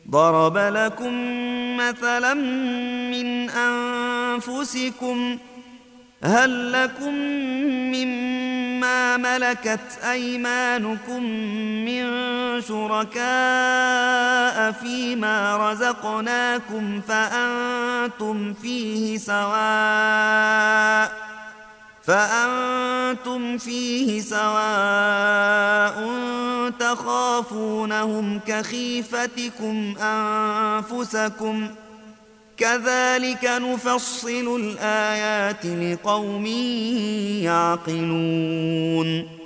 ضرب لكم مثلا من أنفسكم هل لكم مما ملكت أيمانكم من شركاء فيما رزقناكم فأنتم فيه سواء تخافونهم كخيفتكم أنفسكم كذلك نفصل الآيات لقوم يعقلون